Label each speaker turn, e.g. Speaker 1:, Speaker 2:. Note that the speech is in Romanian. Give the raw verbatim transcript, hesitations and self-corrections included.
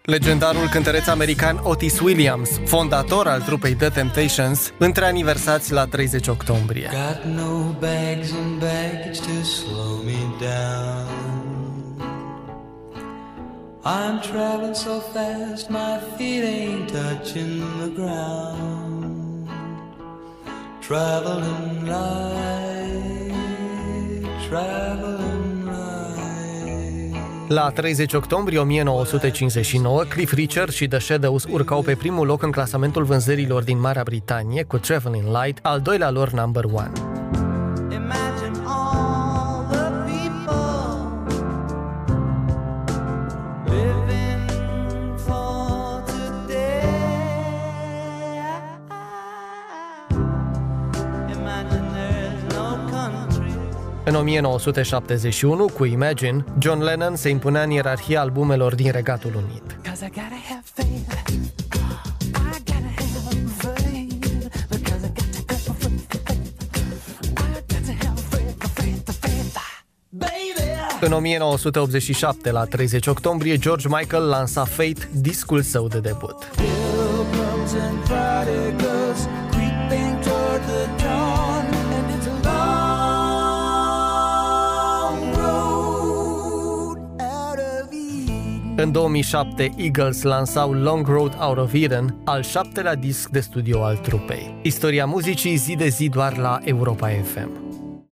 Speaker 1: Legendarul cântăreț american Otis Williams, fondator al trupei The Temptations, între aniversați la treizeci octombrie.
Speaker 2: Got no bags and baggage to slow me down. I'm traveling so fast my feet ain't touching the ground. Traveling light, traveling.
Speaker 1: La treizeci octombrie o mie nouă sute cincizeci și nouă, Cliff Richard și The Shadows urcau pe primul loc în clasamentul vânzărilor din Marea Britanie cu Traveling Light, al doilea lor number one. În o mie nouă sute șaptezeci și unu, cu Imagine, John Lennon se impunea în ierarhia albumelor din Regatul Unit. În o mie nouă sute optzeci și șapte, la treizeci octombrie, George Michael lansa Fate, discul său de debut. În două mii șapte, Eagles lansau Long Road Out of Eden, al șaptelea disc de studio al trupei. Istoria muzicii zi de zi doar la Europa F M.